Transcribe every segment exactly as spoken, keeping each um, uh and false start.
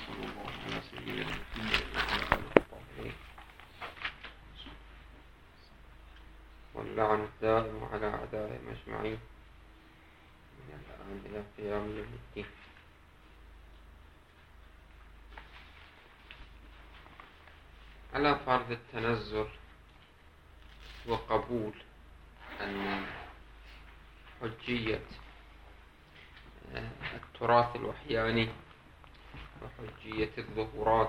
وصلى الله على سيدنا محمد وعلى آله الطاهرين واللعن الدائم على أعدائهم أجمعين من الآن إلى قيام يوم الدين. على فرض التنزل وقبول أن حجية التراث الوحياني وحجية الظهورات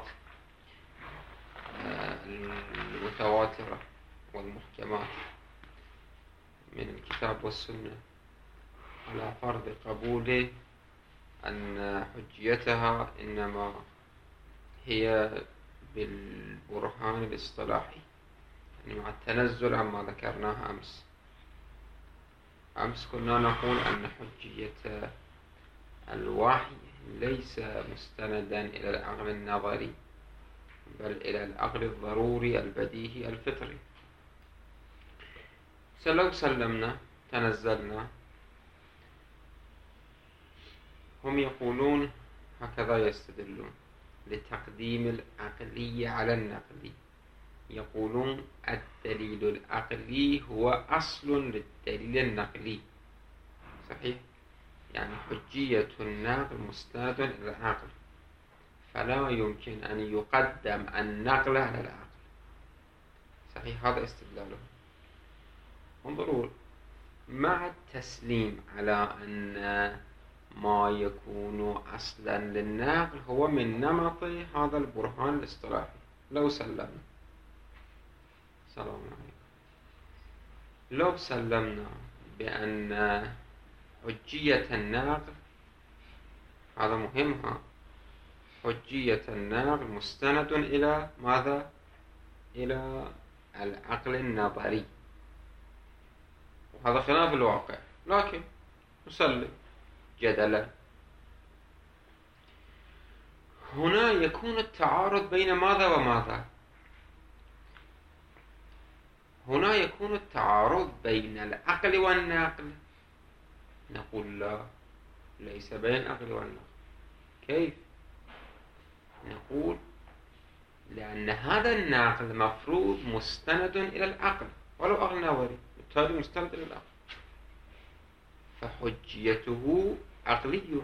المتواترة والمحكمات من الكتاب والسنة، على فرض قبوله أن حجيتها إنما هي بالبرهان الاصطلاحي، يعني مع التنزل عما ذكرناه أمس. أمس كنا نقول أن حجية الوحي ليس مستندا إلى العقل النظري، بل إلى العقل الضروري البديهي الفطري. فلو سلمنا تنزلنا، هم يقولون هكذا يستدلون لتقديم العقلي على النقلي، يقولون الدليل العقلي هو أصل للدليل النقلي. صحيح؟ يعني حجية النقل مستند إلى العقل، فلا يمكن أن يقدم النقل على العقل. صحيح؟ هذا استدلالهم. انظروا، مع التسليم على أن ما يكون أصلا للنقل هو من نمط هذا البرهان الاصطلاحي، لو سلمنا سلام عليكم لو سلمنا بأن حجية النقل، هذا مهم، حجية النقل مستند إلى ماذا؟ إلى العقل النظري، وهذا خلاف الواقع، لكن نسلم جدلا. هنا يكون التعارض بين ماذا وماذا؟ هنا يكون التعارض بين العقل والنقل. نقول لا، ليس بين العقل والنقل. كيف؟ نقول لأن هذا النقل مفروض مستند إلى العقل ولو عقل نظري، بالتالي مستند إلى العقل، فحجيته عقلي.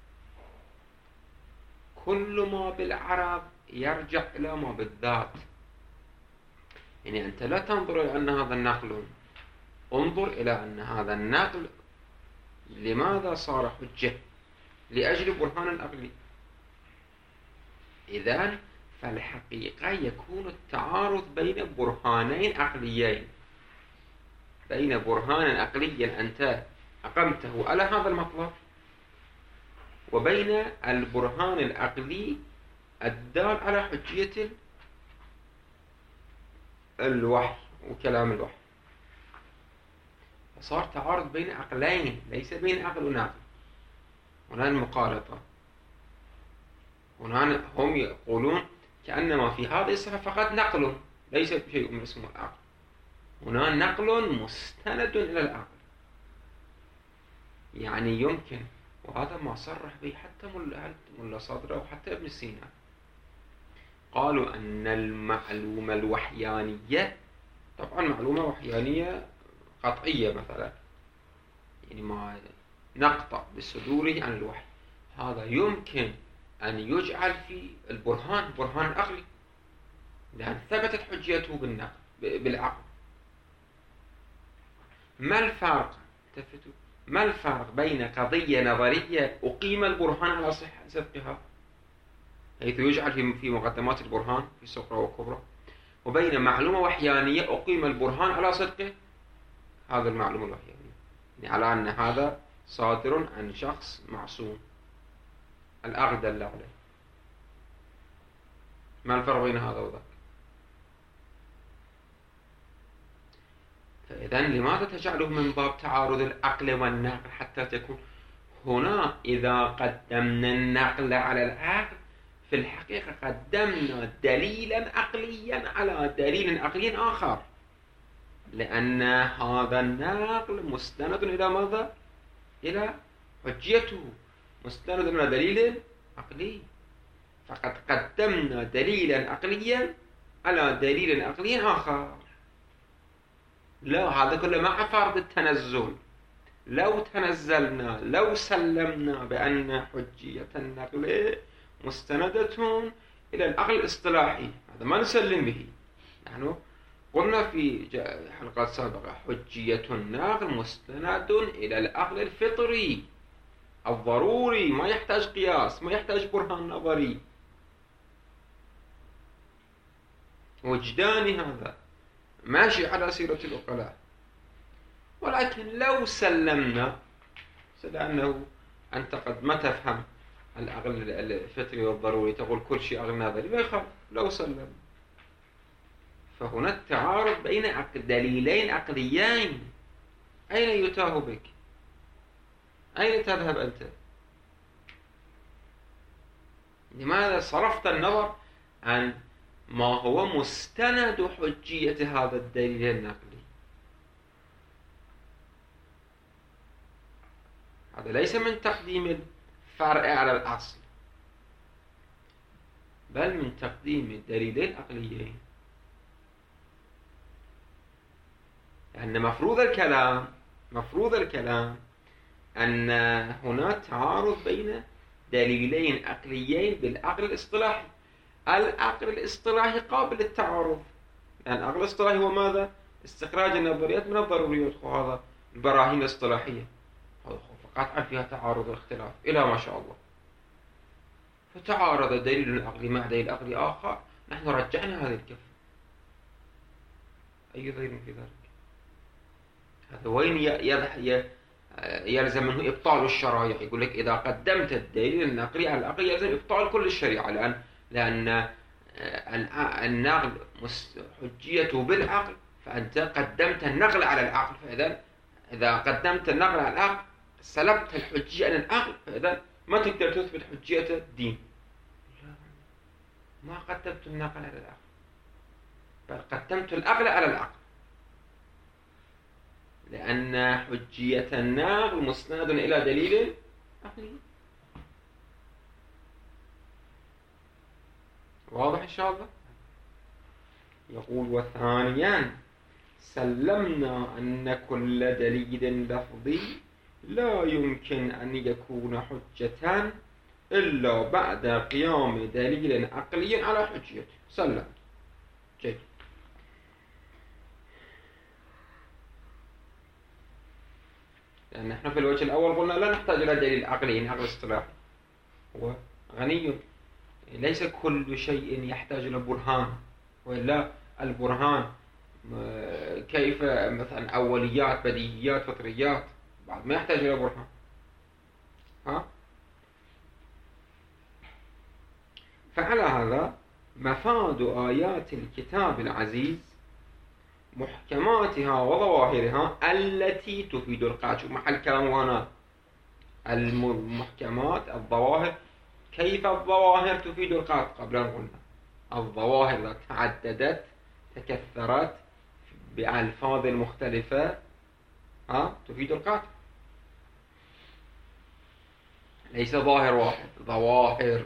كل ما بالعرب يرجع إلى ما بالذات، يعني أنت لا تنظر إلى أن هذا النقل، انظر إلى أن هذا النقل لماذا صار حجة؟ لأجل برهان عقلي. إذن فالحقيقة يكون التعارض بين برهانين عقليين، بين برهان عقلي أنت أقمته على هذا المطلب، وبين البرهان العقلي الدال على حجية الوحي وكلام الوحي. فصار تعارض بين عقلين، ليس بين عقل ونقل. هنا المقالطة، هنا هم يقولون كأنما في هذه الصفة فقط نقل، ليس شيء من اسمه العقل. هنا نقل مستند إلى العقل، يعني يمكن، وهذا ما صرح به حتى ملا صدرة وحتى ابن سينا، قالوا أن المعلومة الوحيانية، طبعا معلومة وحيانية قطعية مثلا، يعني ما نقطع بصدوره عن الوحي، هذا يمكن أن يجعل في البرهان برهان عقلي، لأن ثبتت حجيته بالنقل بالعقل. ما الفرق؟ تفتوا ما الفرق بين قضية نظرية أقيم البرهان على صدقها حيث يجعل في مقدمات البرهان في صغرى وكبرى، وبين معلومة وحيانية أقيم البرهان على صدقه، هذا المعلومة الوحيانية، يعني على أن هذا صادر عن شخص معصوم الأغدى اللي عليه. ما الفرق بين هذا وذاك؟ فإذن لماذا تجعله من باب تعارض العقل والنقل حتى تكون هنا إذا قدمنا النقل على العقل في الحقيقة قدمنا دليلا عقليا على دليل عقلي آخر، لأن هذا النقل مستند إلى ماذا؟ إلى حجيته، مستند إلى دليل عقلي. فقد قدمنا دليلا عقليا على دليل عقلي آخر. لا، هذا كله مع فرض التنزل. لو تنزلنا، لو سلمنا بأن حجية النقل مستندة إلى العقل الاصطلاحي، هذا ما نسلم به. نحن قلنا في حلقات سابقة حجية النقل مستند إلى العقل الفطري الضروري، ما يحتاج قياس، ما يحتاج برهان نظري وجداني، هذا ماشي على سيرة العقلاء. ولكن لو سلمنا، لأنه أنت قد ما تفهم العقل الفطري والضروري، تقول كل شيء عقل نظري، ما يخالف. لو سلمنا، فهنا التعارض بين دليلين عقليين، أين يتاه بك؟ أين تذهب أنت؟ لماذا صرفت النظر عن ما هو مستند حجية هذا الدليل النقلي؟ هذا ليس من تقديم الفرع على الأصل، بل من تقديم الدليلين العقليين. لأن مفروض الكلام مفروض الكلام أن هناك تعارض بين دليلين عقليين بالعقل الاصطلاحي. العقل الاصطلاحي قابل للتعارض، لأن العقل الاصطلاحي هو ماذا؟ استخراج النظريات من الضروريات، وهذا البراهين الاصطلاحية، قطعا فيها تعارض واختلاف إلى ما شاء الله. فتعارض دليل العقلي مع دليل عقلي آخر، نحن رجعنا هذه الكفة. أي ضير في ذلك؟ هذا وين يلزم منه إبطال الشرائع؟ يقول لك إذا قدمت الدليل النقلي على العقل يلزم إبطال كل الشريعة، لأن لأن النقل حجيته بالعقل، فأنت قدمت النقل على العقل، فإذا إذا قدمت النقل على العقل سلبت الحجية عن العقل، فإذا ما تقدر تثبت حجية الدين. ما قدمت النقل على العقل، بل قدمت العقل على العقل، لأن حجية النقل مسند إلى دليل عقلي. واضح إن شاء الله؟ يقول وثانيا سلمنا أن كل دليل لفظي لا يمكن أن يكون حجة إلا بعد قيام دليل عقلي على حجيته. سلم. جيد. لأن نحن في الوجه الأول قلنا لا نحتاج إلى دليل عقلي، عقل اصطلاحي هو غني، ليس كل شيء يحتاج إلى برهان، وإلا البرهان كيف مثلا أوليات، بديهيات، فطريات، بعد ما يحتاج إلى برهان. ها؟ فعلى هذا مفاد آيات الكتاب العزيز محكماتها وظواهرها التي تفيد القطع. شوف محل كلام هنا، المحكمات، الظواهر. كيف الظواهر تفيد القطع؟ قبل أن قلنا الظواهر تعددت تكثرت بألفاظ مختلفة، ها تفيد القطع، ليس ظاهر واحد، ظواهر.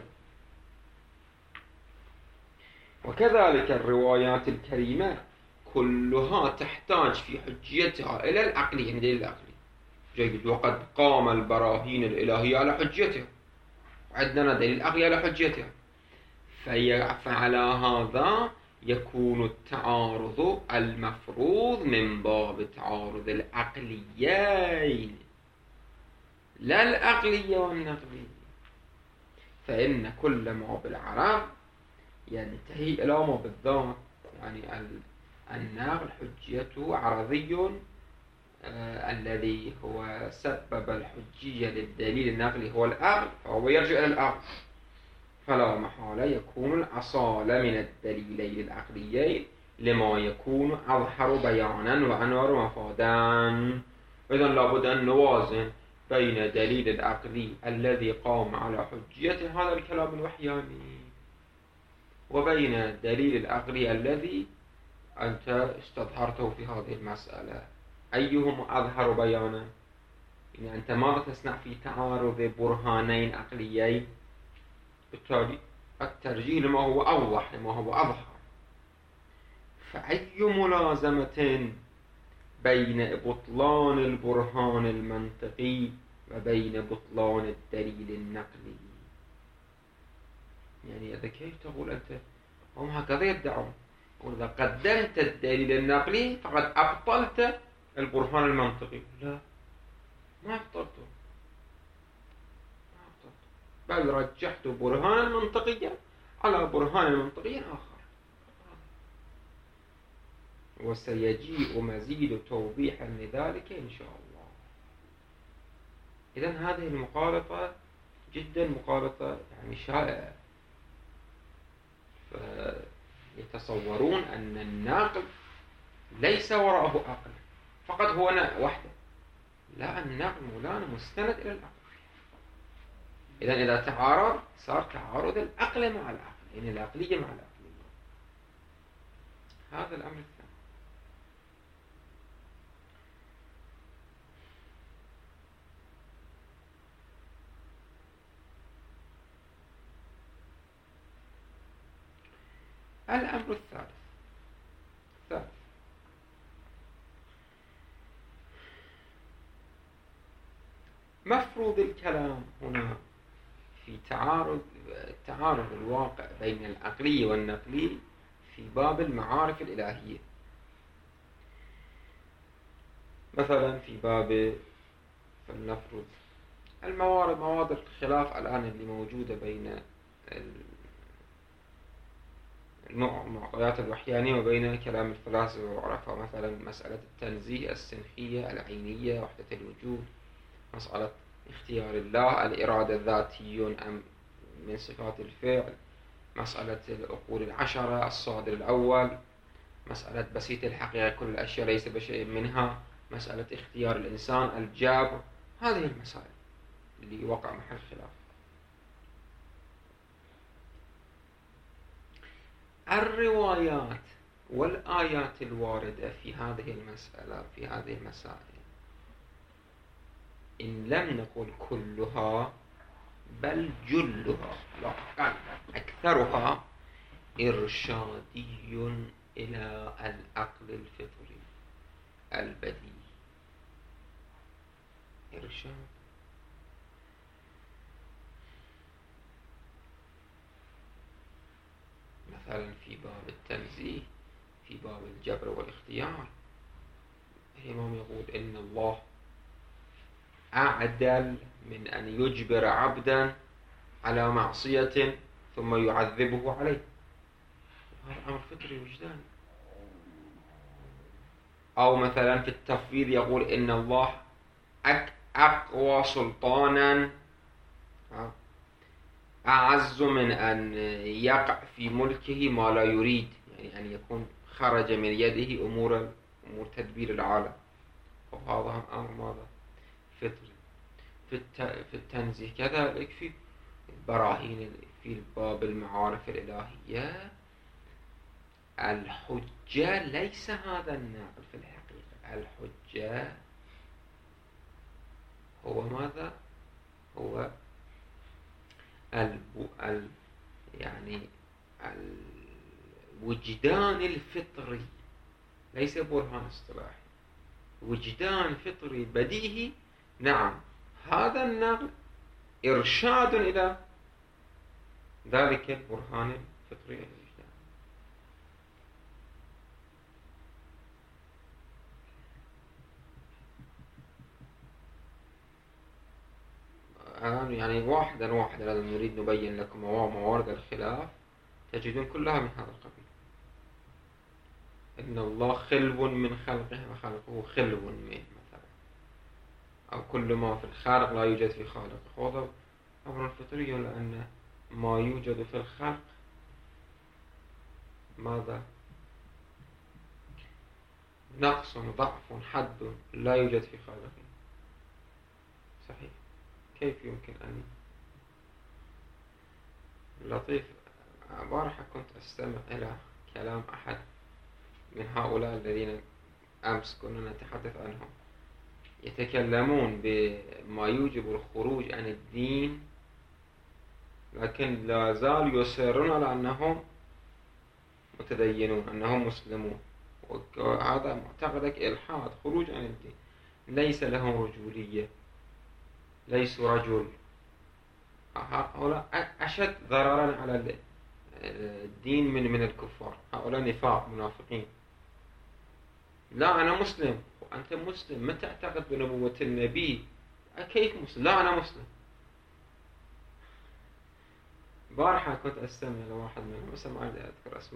وكذلك الروايات الكريمة كلها تحتاج في حجيتها إلى العقل، يعني دليل العقلي. جيد. وقد قام البراهين الإلهية على حجيتها، وعندنا دليل العقلي على حجيتها. فعلى هذا يكون التعارض المفروض من باب تعارض العقليين، لا العقلية والنقلية. فإن كل ما بالعرب ينتهي إلى ما بالذات، يعني النقل حجيته عرضي، آه الذي هو سبب الحجية للدليل النقلي هو العقل، فهو يرجع إلى العقل، فلا محالة يكون الأصالة من الدليلين العقليين لما يكون أظهر بيانا وأنور مفادا. إذن لابد أن نوازن بين دليل العقلي الذي قام على حجية هذا الكلام الوحياني، وبين الدليل العقلي الذي أنت استظهرته في هذه المسألة. أيهما أظهر بيانا؟ يعني أنت ماذا تصنع في تعارض برهانين عقليين؟ بالتالي الترجيح لما هو أوضح، لما هو أظهر. فأي ملازمة بين بطلان البرهان المنطقي وبين بطلان الدليل النقلي؟ يعني إذا كيف تقول أنت، هم هكذا يدعون، وإذا قدمت الدليل النقلي فقد أبطلت البرهان المنطقي. لا، ما أبطلته، ما أبطلته، بل رجحت برهانا منطقيا على برهان منطقي آخر. وسيجيء مزيد توضيح لذلك إن شاء الله. إذن هذه المقالطة جدا مقالطة يعني شائعة. فيتصورون أن الناقل ليس وراءه عقل فقط هو وحده. لا، النقل مولانا مستند إلى العقل. إذن إذا تعارض صار تعارض العقل مع العقل، يعني العقلية مع العقلية. هذا الأمر الثاني. الأمر الثالث الثالث مفروض الكلام هنا في تعارض تعارض الواقع بين العقلي والنقلي في باب المعارف الإلهية. مثلا في باب، فلنفرض الموارد مواد الخلاف الآن اللي موجودة بين المعطيات الوحيانية وبين كلام الفلاسفة وعرفها، مثلا مسألة التنزيه، السنخية، العينية، وحدة الوجود، مسألة اختيار الله، الإرادة ذاتي أم من صفات الفعل، مسألة العقول العشرة، الصادر الأول، مسألة بسيط الحقيقة كل الأشياء ليس بشيء منها، مسألة اختيار الإنسان، الجبر. هذه المسائل اللي وقع محل خلاف. الروايات والآيات الواردة في هذه المسألة في هذه المسائل إن لم نقل كلها بل جلها، لا أكثرها، إرشادي إلى العقل الفطري البديهي. إرشاد. مثلا في باب التنزيه، في باب الجبر والاختيار، الإمام يقول إن الله أعدل من أن يجبر عبدا على معصية ثم يعذبه عليه. هذا أمر فطري وجداني. أو مثلا في التفويض يقول إن الله أقوى سلطانا أعز من أن يقع في ملكه ما لا يريد، يعني أن يكون خرج من يده أمور أمور تدبير العالم. وهذا أمر ماذا؟ فطري. في في التنزيه كذلك، في البراهين في باب المعارف الإلهية، الحجة ليس هذا الناقل في الحقيقة. الحجة هو ماذا؟ هو الب... ال... يعني الوجدان الفطري، ليس برهان اصطلاحي، وجدان فطري بديهي. نعم، هذا النقل إرشاد إلى ذلك البرهان الفطري الوجداني. يعني واحدا واحدا لازم نريد نبين لكم موارد الخلاف، تجدون كلها من هذا القبيل. إن الله خلو من خلقه وخلقه خلو منه مثلا، أو كل ما في الخالق لا يوجد في خالقه. هذا أمر فطري، لأن ما يوجد في الخلق ماذا؟ نقص ضعف حد لا يوجد في خالقه. صحيح. كيف يمكن أن لطيف. البارحة كنت أستمع إلى كلام أحد من هؤلاء الذين أمس كنا نتحدث عنهم، يتكلمون بما يوجب الخروج عن الدين لكن لا زال يصرون على أنهم متدينون، أنهم مسلمون. وهذا معتقدك إلحاد، خروج عن الدين. ليس لهم رجولية، ليسوا رجل. هؤلاء أشد ضررا على الدين من من الكفار. هؤلاء نفاق، منافقين. لا أنا مسلم. وأنت مسلم، ما تعتقد بنبوة النبي؟ كيف مسلم؟ لا أنا مسلم. بارحة كنت أستمع لواحد منهم، بس ما أريد أذكر أسماء،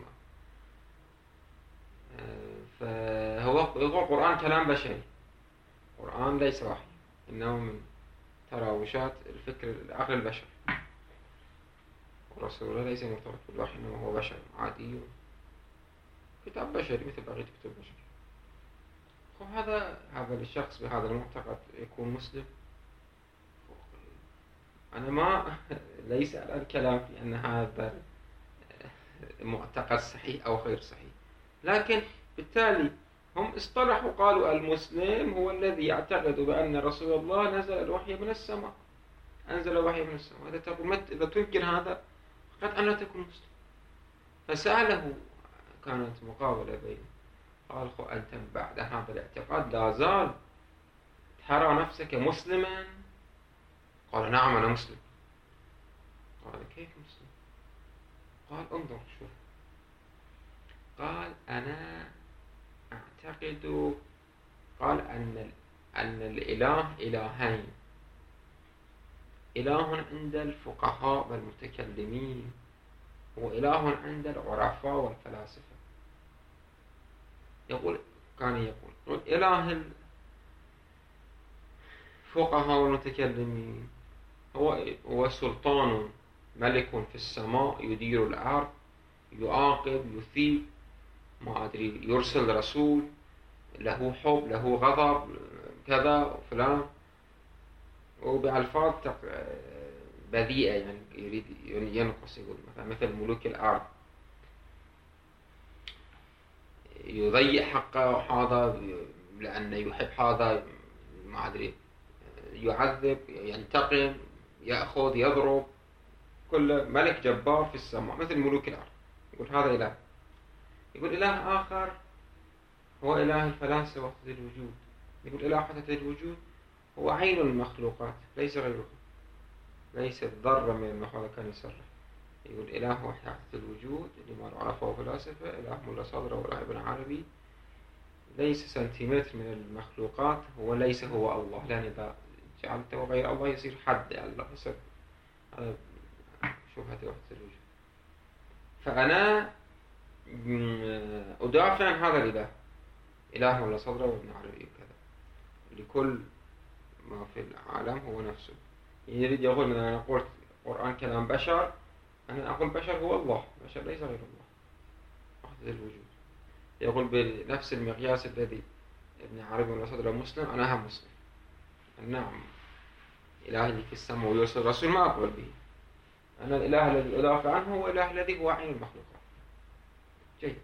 فهو يقول القرآن كلام بشري، القرآن ليس وحي، إنه من تراوشات الفكر العقل البشري، ورسول الله ليس مرتبط بالوحي، إنما هو بشر عادي، كتاب بشري مثل بقية كتب بشر. هذا هذا الشخص بهذا المعتقد يكون مسلم؟ أنا ما ليس على الكلام في أن هذا معتقد صحيح أو غير صحيح، لكن بالتالي هم اصطلحوا قالوا المسلم هو الذي يعتقد بأن رسول الله نزل الوحي من السماء، أنزل الوحي من السماء. إذا تقول إذا تنكر هذا فقد أن لا تكون مسلم. فسأله، كانت مقابلة بينه، قال خو أنت بعد هذا الاعتقاد لا زال ترى نفسك مسلما؟ قال نعم أنا مسلم. قال كيف مسلم؟ قال انظر شوف، قال أنا أعتقد، قال أن أن الإله إلهين، إله عند الفقهاء والمتكلمين، وإله عند العرفاء والفلاسفة. يقول كان يقول إله الفقهاء والمتكلمين هو هو سلطان ملك في السماء يدير الأرض، يعاقب، يثيب، ما أدري، يرسل رسول، له حب، له غضب، كذا وفلان، وبألفاظ بذيئة، يعني يريد ينقص، يقول مثلا مثل ملوك الأرض، يضيع حقه هذا لأنه يحب هذا، ما أدري، يعذب، ينتقم، يأخذ، يضرب، كل ملك جبار في السماء مثل ملوك الأرض. يقول هذا إله. يقول إله آخر هو إله الفلاسفة وحدة الوجود. يقول إله وحدة الوجود هو عين المخلوقات ليس غيره، ليس الذرة من المخلوقات. كان يصرح يقول إله وحدة الوجود اللي ما عرفه فلاسفة، إله ملا صدر وإله ابن عربي، ليس سنتيمتر من المخلوقات، هو ليس هو الله، لأن إذا جعلته غير الله يصير حد الله، يصير هذا شبهة وحدة الوجود. فأنا أدافع عن هذا الإله، إله ولا صدره وابن عربي وكذا، لكل ما في العالم هو نفسه. يريد يقول من أنا قلت القرآن كلام بشر، أنا أقول بشر هو الله، بشر ليس غير الله، وحدة الوجود. يقول بنفس المقياس الذي ابن عربي ولا صدره مسلم، أنا هم مسلم. نعم، إله اللي في السماء ويرسل رسول ما أقول به. أنا الإله الذي أدافع عنه هو الإله الذي هو عين المخلوقات. جيد.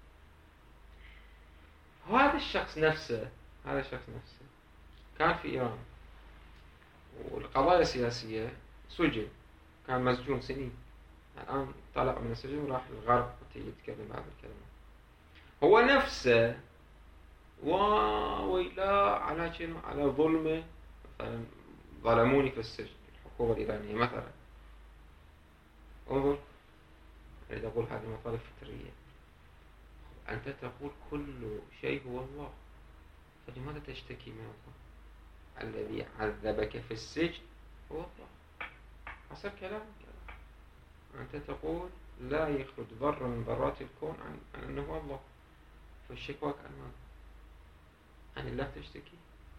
وهذا الشخص نفسه هذا الشخص نفسه كان في إيران، والقضايا السياسية سجن، كان مسجون سنين، الآن طلع من السجن وراح للغرب يتكلم بهذا الكلام. هو نفسه وإلى على شنو؟ على ظلمه، مثلا ظلموني في السجن الحكومة الإيرانية مثلا. انظر، أريد أقول هذه مطالب فطرية. أنت تقول كل شيء هو الله، فلماذا تشتكي من الله؟ الذي عذبك في السجن هو الله. حصل كلام كلام. أنت تقول لا يخرج ذرة من ذرات الكون عن أنه هو الله، فالشكواك عن ماذا؟ عن الله تشتكي؟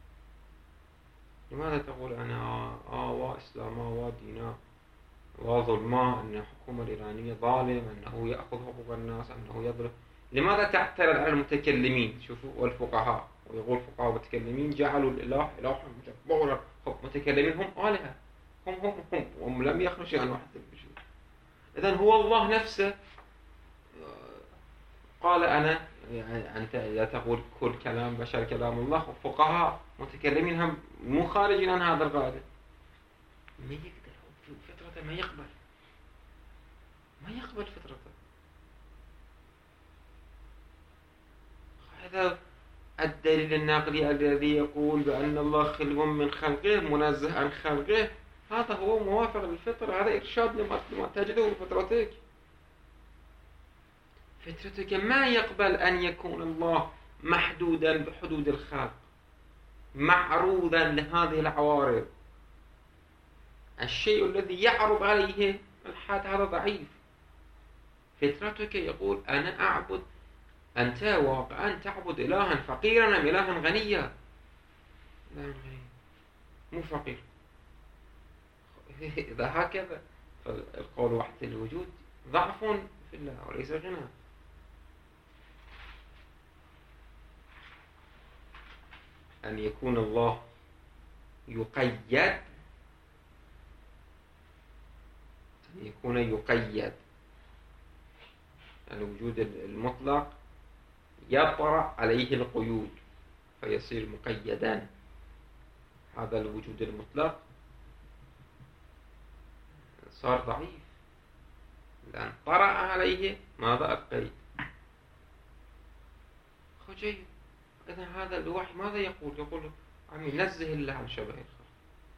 لماذا تقول أنا آوى إسلاما ودينا وظلما، أن الحكومة الإيرانية ظالم، أنه يأخذ حقوق الناس، أنه يظلم؟ لماذا تعترض على المتكلمين؟ شوفوا، والفقهاء، ويقول فقهاء والمتكلمين جعلوا الإله إله جبارا، متكلمين هم آلهة، هم هم هم هم لم يخرجوا عن وحدة الوجود. إذن هو الله نفسه قال أنا، يعني أنت إذا تقول كل كلام بشر كلام الله، فقهاء متكلمين هم مو خارجين عن هذا القاعدة. ما يقدر، فطرة ما يقبل يقبل فطرته. هذا الدليل النقلي الذي يقول بأن الله خلو من خلقه منزه عن خلقه، هذا هو موافق للفطرة، هذا إرشاد لما تجده فطرتك. فطرتك ما يقبل أن يكون الله محدودا بحدود الخلق، معروضا لهذه العوارض. الشيء الذي يعرض عليه الحد هذا ضعيف. فطرتك يقول أنا أعبد، أنت واقعا تعبد إلها فقيرا أم إلها غنيا؟ إلها غنيا مو فقير. إذا هكذا فالقول وحدة الوجود ضعف في الله وليس غنى. أن يكون الله يقيد، أن يكون يقيد الوجود المطلق يطرأ عليه القيود فيصير مقيدا. هذا الوجود المطلق صار ضعيف لأن طرأ عليه ماذا؟ القيد. خجيب. إذا هذا الوحي ماذا يقول؟ يقول عمي نزه الله عن شبه الخلق.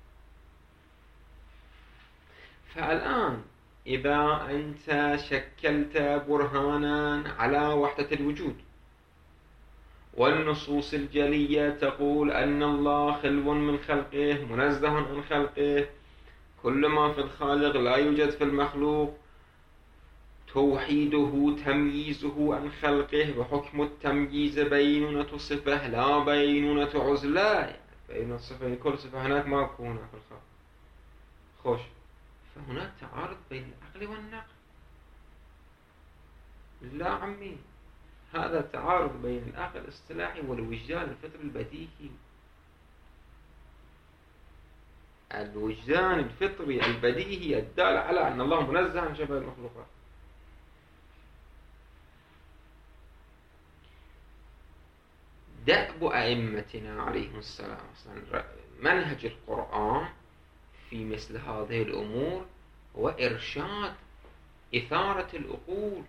فالآن إذا أنت شكلت برهانا على وحدة الوجود والنصوص الجلية تقول أن الله خلو من خلقه منزه عن خلقه، كل ما في الخالق لا يوجد في المخلوق، توحيده تمييزه عن خلقه، وحكم التمييز بينونة صفة لا بينونة عزلة. بينونة صفة كل صفة هناك ما تكون في الخلق. خوش، فهناك تعارض بين العقل والنقل. لا عمي، هذا التعارض بين العقل الاصطلاحي والوجدان الفطري البديهي. الوجدان الفطري البديهي الدال على أن الله منزه عن شبه المخلوقات. دأب أئمتنا عليهم السلام منهج القرآن في مثل هذه الأمور هو إرشاد، إثارة العقول،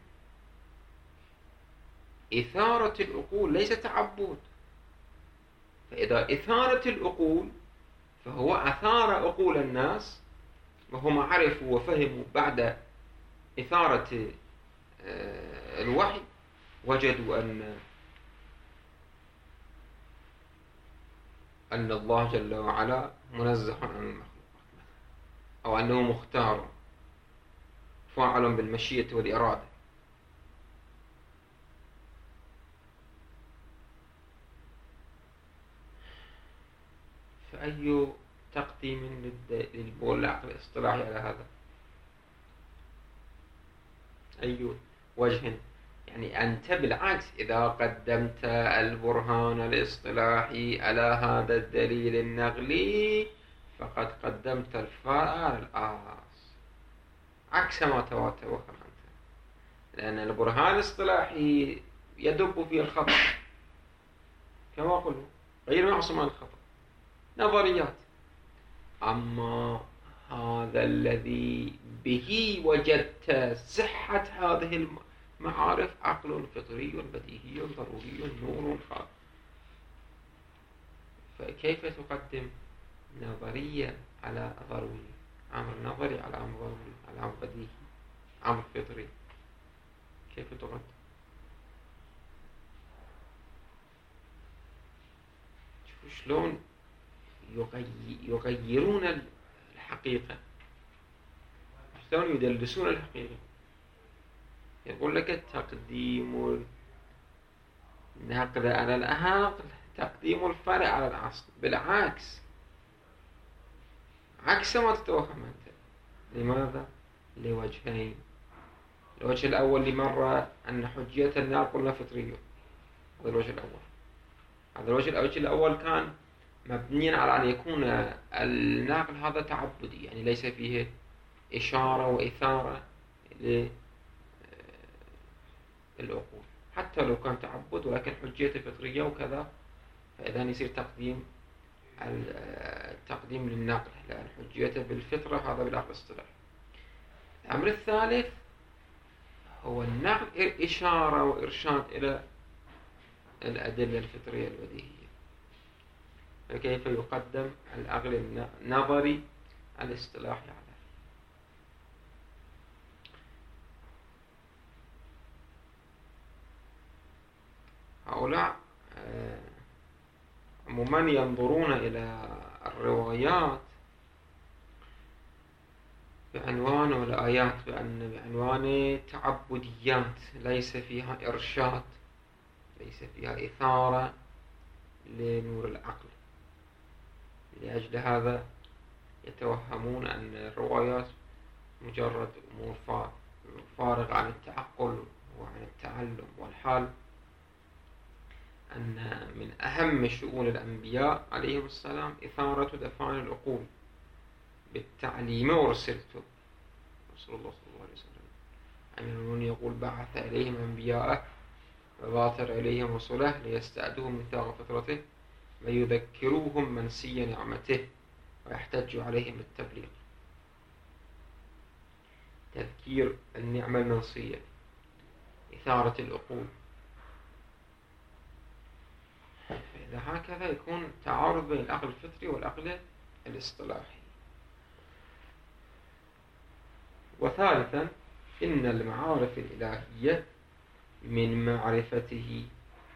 إثارة العقول ليس تعبد. فإذا إثارة العقول فهو أثار عقول الناس، وهم عرفوا وفهموا بعد إثارة الوحي، وجدوا أن أن الله جل وعلا منزه عن المخلوقات، أو أنه مختار فاعل بالمشيئة والإرادة. فأي تقديم للعقل الاصطلاحي على هذا؟ أي وجه؟ يعني أنت بالعكس إذا قدمت البرهان الاصطلاحي على هذا الدليل النقلي فقد قدمت الفرع على الآس، عكس ما توهم أنت. لأن البرهان الاصطلاحي يدب في الخطأ كما قلنا، غير معصوم عن الخطأ، نظريات. أما هذا الذي به وجدت صحة هذه المعارف عقل فطري بديهي ضروري نور خالق. فكيف تقدم نظرية على ضروري، أمر نظري على أمر ضروري على أمر بديهي أمر فطري؟ كيف تقدم؟ شوفوا شلون يغيرون الحقيقة، شلون يدلسون الحقيقة. يقول لك تقديم النقل على العقل تقديم الفرع على الأصل، بالعكس، عكس ما تتوهم أنت. لماذا؟ لوجهين. الوجه الأول لمرة أن حجية الناقل فطرية، هذا الوجه الأول. هذا الوجه الوجه الأول كان مبنيا على أن يكون الناقل هذا تعبدي، يعني ليس فيه إشارة وإثارة للعقول، حتى لو كان تعبد ولكن حجيته فطرية وكذا، فإذا يصير تقديم التقديم للنقل لأن حجيته بالفطرة، هذا بالعقل الاصطلاحي. الأمر الثالث هو النقل إشارة وإرشاد إلى الأدلة الفطرية البديهية، فكيف يقدم العقل النظري الاصطلاحي عليه؟ هؤلاء عموما ينظرون إلى الروايات بعنوان والآيات بأن بعنوان تعبديات ليس فيها إرشاد، ليس فيها إثارة لنور العقل. لأجل هذا يتوهمون أن الروايات مجرد أمور فارغة عن التعقل وعن التعلم، والحال أن من أهم شؤون الأنبياء عليهم السلام إثارة دفان العقول بالتعليم. ورسلته رسول الله صلى الله عليه وسلم أمير المؤمنين يقول: بعث إليهم أنبياءه وباطر إليهم رسله ليستأدوهم ميثاق فطرته ويذكروهم منسي نعمته ويحتجوا عليهم بالتبليغ. تذكير النعمة المنسية، إثارة العقول. فإذا هكذا يكون تعارض بين العقل الفطري والعقل الاصطلاحي. وثالثا، إن المعارف الإلهية من معرفته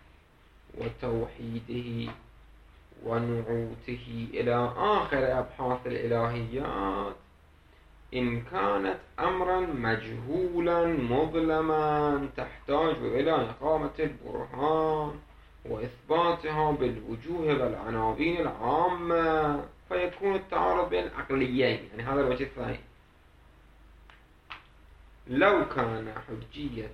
وتوحيده ونعوته إلى آخر أبحاث الإلهيات إن كانت أمرا مجهولا مظلما تحتاج إلى إقامة البرهان وإثباتها بالوجوه والعناوين العامة، فيكون التعارض بين العقليين. يعني هذا الوجه الثاني. لو كان حجية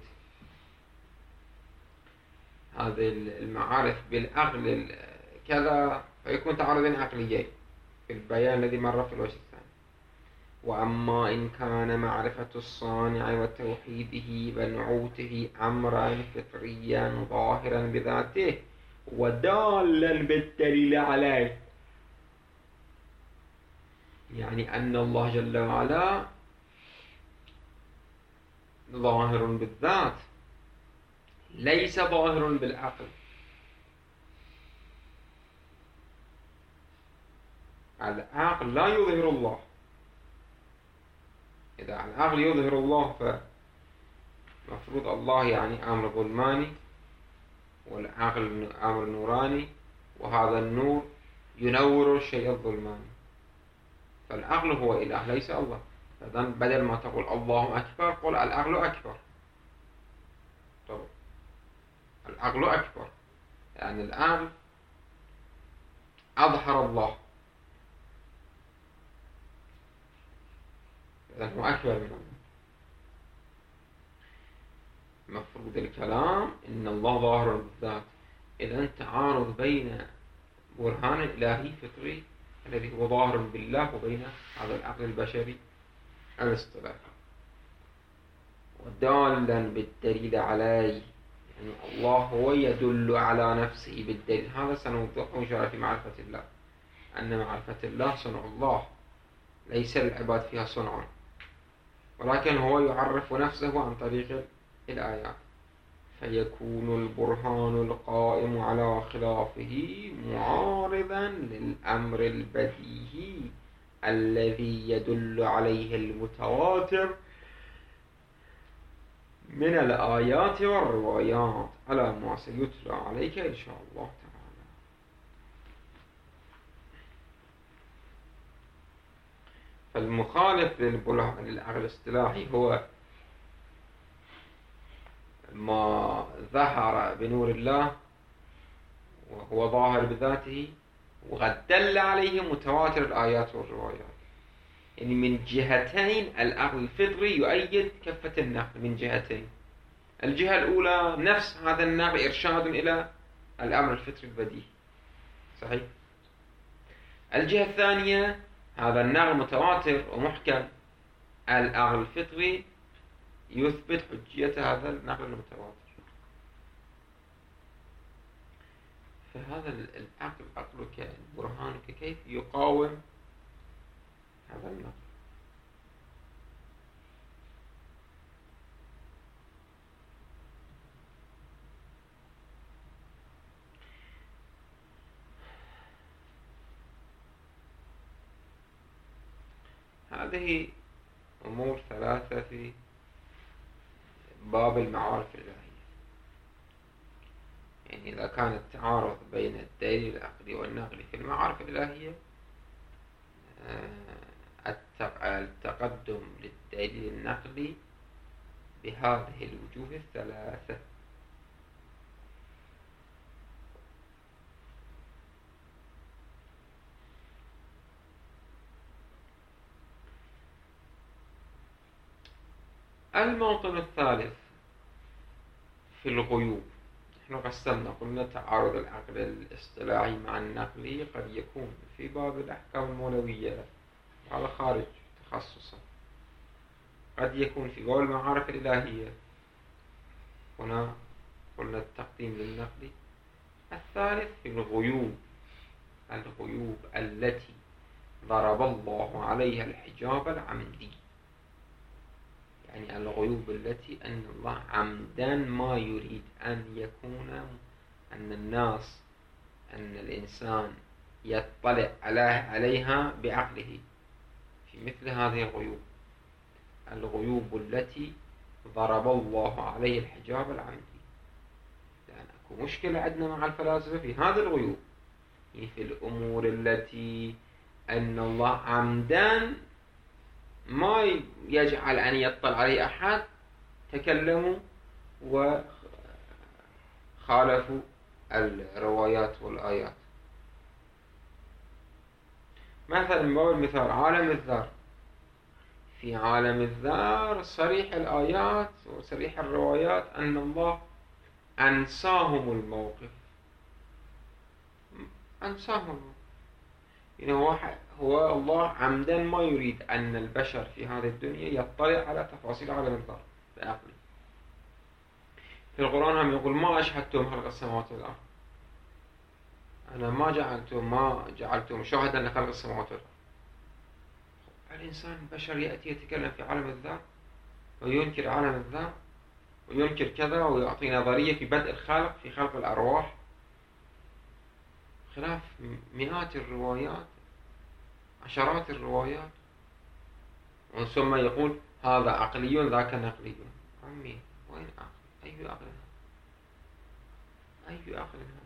هذه المعارف بالعقل كذا فيكون تعارض بين عقليين في البيان الذي مر في الوجه الثاني. وأما إن كان معرفة الصانع وتوحيده ونعوته أمرا فطريا ظاهرا بذاته ودالا بالدليل عليه، يعني أن الله جل وعلا ظاهر بالذات ليس ظاهر بالعقل. العقل لا يظهر الله. إذا العقل يظهر الله فمفروض الله يعني أمر ظلماني والعقل أمر نوراني، وهذا النور ينور الشيء الظلماني، فالعقل هو إله ليس الله. فإذن بدل ما تقول الله أكبر قل العقل أكبر. طبعا العقل أكبر، يعني العقل أظهر الله، إذن هو أكبر من الله. مفروض الكلام إن الله ظاهر بالذات. إذن تعارض بين برهان الإلهي فطري الذي هو ظاهر بالله وبين هذا العقل البشري الاصطلاحي. ودالا بالدليل عليه، يعني الله هو يدل على نفسه بالدليل. هذا سنوضحه إن شاء الله في معرفة الله، أن معرفة الله صنع الله، ليس العباد فيها صنع، ولكن هو يعرف نفسه عن طريق الآيات. فيكون البرهان القائم على خلافه معارضا للأمر البديهي الذي يدل عليه المتواتر من الآيات والروايات على ما سيتلى عليك إن شاء الله تعالى. فالمخالف للبرهان للعقل الاصطلاحي هو ما ظهر بنور الله وهو ظاهر بذاته وقد دل عليه متواتر الآيات والروايات. يعني من جهتين العقل الفطري يؤيد كفة النقل، من جهتين. الجهة الأولى نفس هذا النقل إرشاد إلى الأمر الفطري البديهي، صحيح. الجهة الثانية هذا النقل متواتر ومحكم، العقل الفطري يثبت حجية هذا النقل المتواتر. فهذا العقل عقلك برهانك كيف يقاوم هذا النقل؟ هذه أمور ثلاثة في باب المعارف الإلهية. يعني إذا كان التعارض بين الدليل العقلي والنقلي في المعارف الإلهية، التقدم للدليل النقلي بهذه الوجوه الثلاثة. الموطن الثالث في الغيوب. نحن قسمنا قلنا تعارض العقل الاصطلاحي مع النقلي قد يكون في باب الأحكام المولوية، هذا خارج تخصصه. قد يكون في باب المعارف الإلهية، هنا قلنا التقديم للنقلي. الثالث في الغيوب، الغيوب التي ضرب الله عليها الحجاب العمدي، يعني الغيوب التي أن الله عمدا ما يريد أن يكون أن الناس أن الإنسان يطلع عليها بعقله في مثل هذه الغيوب. الغيوب التي ضرب الله عليه الحجاب العمدي، لأن أكو مشكلة عندنا مع الفلاسفة في هذه الغيوب، يعني في الأمور التي أن الله عمدا ما يجعل أن يطلع عليه أحد، تكلموا وخالفوا الروايات والآيات. مثلا من باب المثال عالم الذر، في عالم الذر صريح الآيات وصريح الروايات أن الله أنساهم الموقف، أنساهم الموقف. يعني هو, هو الله عمدا ما يريد أن البشر في هذه الدنيا يطلع على تفاصيل عالم الذر بعقله. في القرآن هم يقول ما أشهدتم خلق السماوات والأرض، أنا ما جعلتم ما جعلتم شاهدا لخلق السماوات والأرض. الإنسان البشر يأتي يتكلم في عالم الذر وينكر عالم الذر وينكر كذا ويعطي نظرية في بدء الخلق، في خلق الأرواح، خلاف مئات الروايات، عشرات الروايات، ثم يقول هذا عقلي ذاك نقلي. عمي وين عقل؟ أي عقل هذا؟ أي عقل هذا؟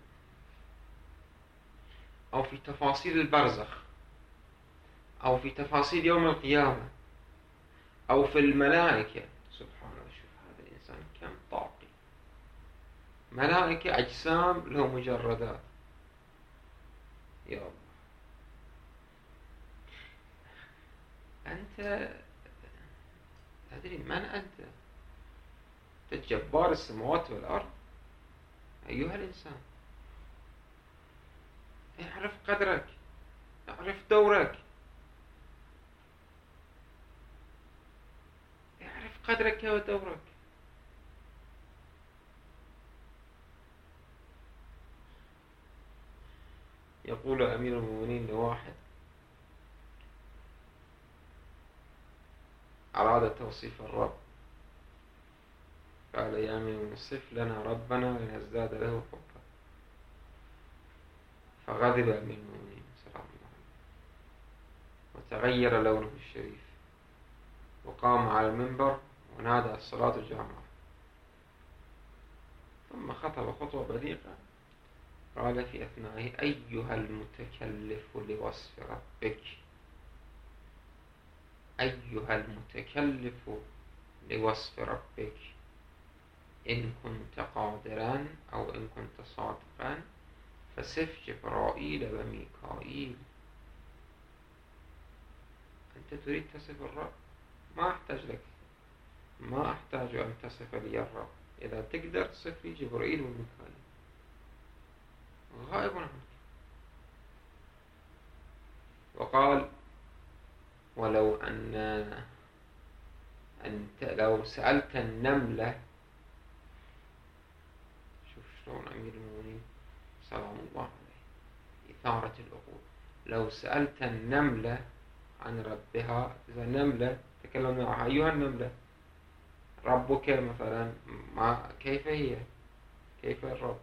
أو في تفاصيل البرزخ، أو في تفاصيل يوم القيامة، أو في الملائكة. سبحان الله، شوف هذا الإنسان كم طاقي. ملائكة أجسام له مجردات، يا الله. أنت تدري من أنت؟ أنت جبار السماوات والأرض أيها الإنسان. اعرف قدرك، اعرف دورك، اعرف قدرك ودورك. يقول أمير المؤمنين لواحد أراد توصيف الرب، قال يا أمير صف لنا ربنا لنزداد له حبا. فغضب أمير المؤمنين سلام الله عليه وتغير لونه الشريف، وقام على المنبر ونادى الصلاة الجامعة، ثم خطب خطوة بليغة قال في أثنائه أيها المتكلف لوصف ربك، أيها المتكلف لوصف ربك، إن كنت قادرا أو إن كنت صادقا فصف جبرائيل وميكائيل. أنت تريد تصف الرب، ما أحتاج لك، ما أحتاج أن تصف لي الرب. إذا تقدر تصف لي جبرائيل وميكائيل، غائب عنك. وقال ولو أن أنت لو سألت النملة، شوف شلون أمير المؤمنين سلام الله عليه إثارة العقول، لو سألت النملة عن ربها، إذا نملة تكلم معها أيها النملة ربك مثلا، ما كيف هي، كيف الرب،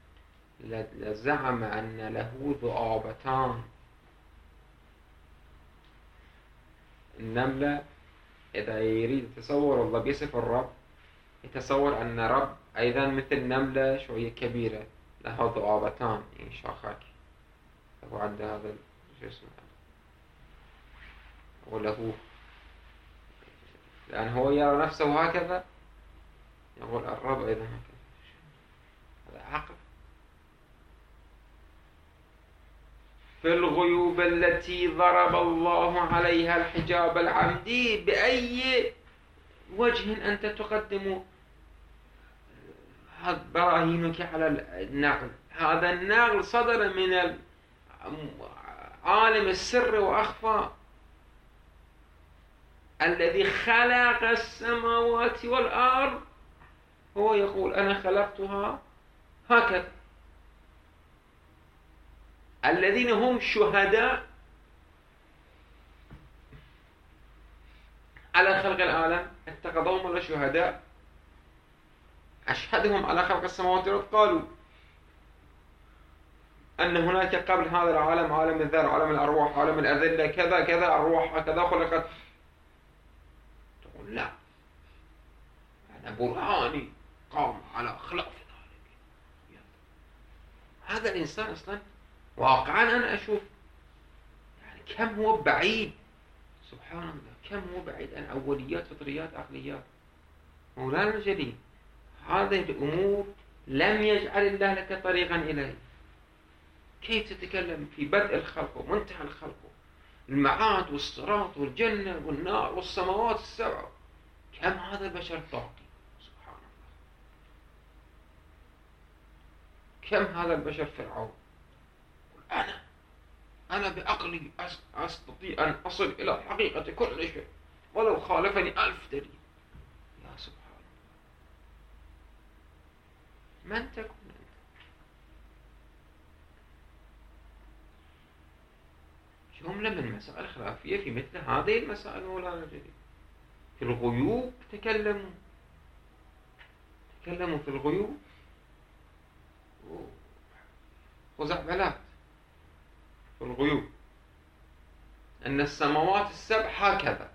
لزعم أن له ذؤابتان النملة إذا يريد يتصور الله بيصف الرب، يتصور أن رب أيضا مثل نملة شوية كبيرة لها ذؤابتان يعني شاخاك، هو عنده هذا شو اسمه وله، لأن هو يرى نفسه هكذا، يقول الرب أيضا هكذا. هذا عقل. في الغيوب التي ضرب الله عليها الحجاب العمدي، بأي وجه أنت تقدم براهينك على النقل؟ هذا النقل صدر من عالم السر وأخفى الذي خلق السماوات والأرض، هو يقول أنا خلقتها هكذا. الذين هم شهداء على خلق العالم اتخذوهم ولا شهداء، أشهدهم على خلق السماوات والأرض، قالوا أن هناك قبل هذا العالم عالم الذر، عالم الأرواح، عالم الأذلة، كذا كذا، أرواح هكذا خلقت. تقول لا، أنا برهاني قام على خلاف ذلك. هذا الإنسان أصلا واقعا أنا أشوف يعني كم هو بعيد، سبحان الله، كم هو بعيد عن أوليات فطريات عقليات. مولانا الجليل هذه الأمور لم يجعل الله لك طريقا إليه. كيف تتكلم في بدء الخلق ومنتهى الخلق، المعاد والصراط والجنة والنار والسماوات السبع، كم هذا البشر طاقي، سبحان الله، كم هذا البشر فرعون. أنا أنا بعقلي أستطيع أن أصل إلى حقيقة كل شيء ولو خالفني ألف دليل. يا سبحان الله، من تكون أنت؟ جملة من مسائل خلافية في مثل هذه المسائل مولانا الجليل. في الغيوب تكلموا تكلموا في الغيوب خزعبلات في الغيوب، أن السماوات السبع هكذا.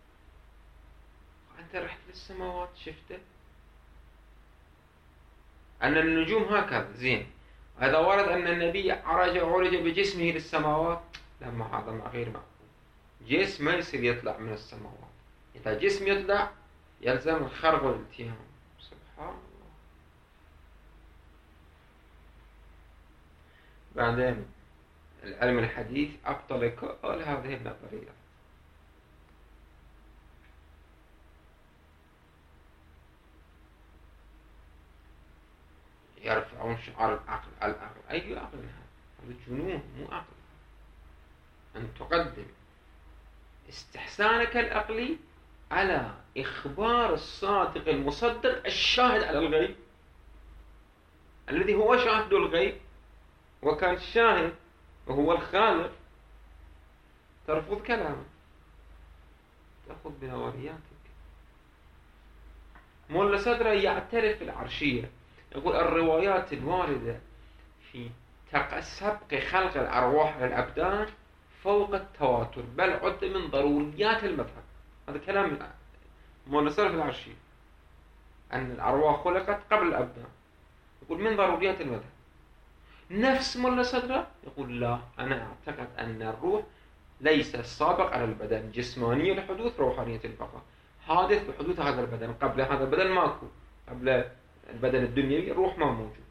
أنت رحت للسماوات شفته أن النجوم هكذا، زين. هذا ورد أن النبي عرج عرج بجسمه للسماوات، لما هذا غير معقول. جسم ما يصير يطلع من السماوات، إذا جسم يطلع يلزم الخرق والالتهام. سبحان الله. بعدين العلم الحديث أبطل كل هذه النظريات. يرفعون شعار العقل. العقل أي عقل؟ هذا جنون، مو عقل. أن تقدم استحسانك العقلي على إخبار الصادق المصدق الشاهد على الغيب، الذي هو شاهد الغيب وكان الشاهد وهو الخالق، ترفض كلامه، تأخذ بنظرياتك. مولا صدره يعترف بالعرشية، يقول الروايات الواردة في سبق خلق الأرواح للأبدان فوق التواتر، بل عد من ضروريات المذهب. هذا كلام مولا صدره في العرشية، أن الأرواح خلقت قبل الأبدان، يقول من ضروريات المذهب. نفس مولا صدره يقول لا، أنا أعتقد أن الروح ليس السابق على البدن، جسمانية الحدوث، روحانية البقاء، حادث بحدوث هذا البدن، قبل هذا البدن ماكو، قبل البدن الدنيوي الروح ما موجود.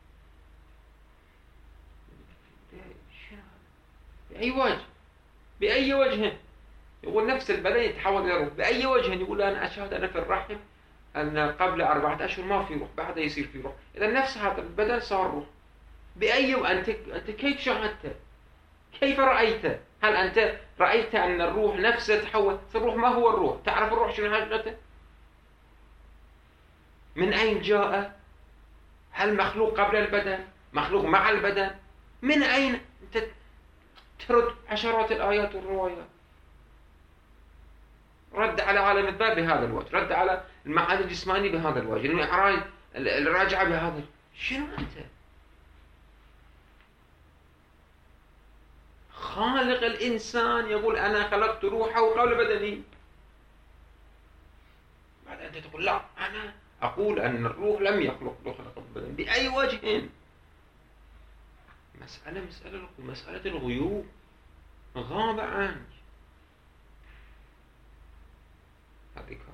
بأي وجه؟ بأي وجه؟ يقول نفس البدن يتحول إلى روح، بأي وجه؟ يقول أنا أشهد أنا في الرحم أن قبل أربعة أشهر ما في روح، بعد يصير في روح، إذا نفس هذا البدن صار روح. بأي أنت أنت كيف شاهدت؟ كيف رأيت؟ هل أنت رأيت أن الروح نفسه تحول؟ الروح ما هو الروح؟ تعرف الروح شنو حقيقته؟ من أين جاء؟ هل مخلوق قبل البدن؟ مخلوق مع البدن؟ من أين؟ أنت ترد عشرات الآيات والروايات. رد على عالم الذات بهذا الوجه، رد على المعاني الجسماني بهذا الوجه، المعراج الراجعة بهذا. شنو أنت؟ خالق الإنسان يقول أنا خلقت روحه قبل بدني، بعد أنت تقول لا أنا أقول أن الروح لم يخلق له خلق بدني. بأي وجه؟ مسألة مسألة مسألة الغيوب غاب عنك. هذه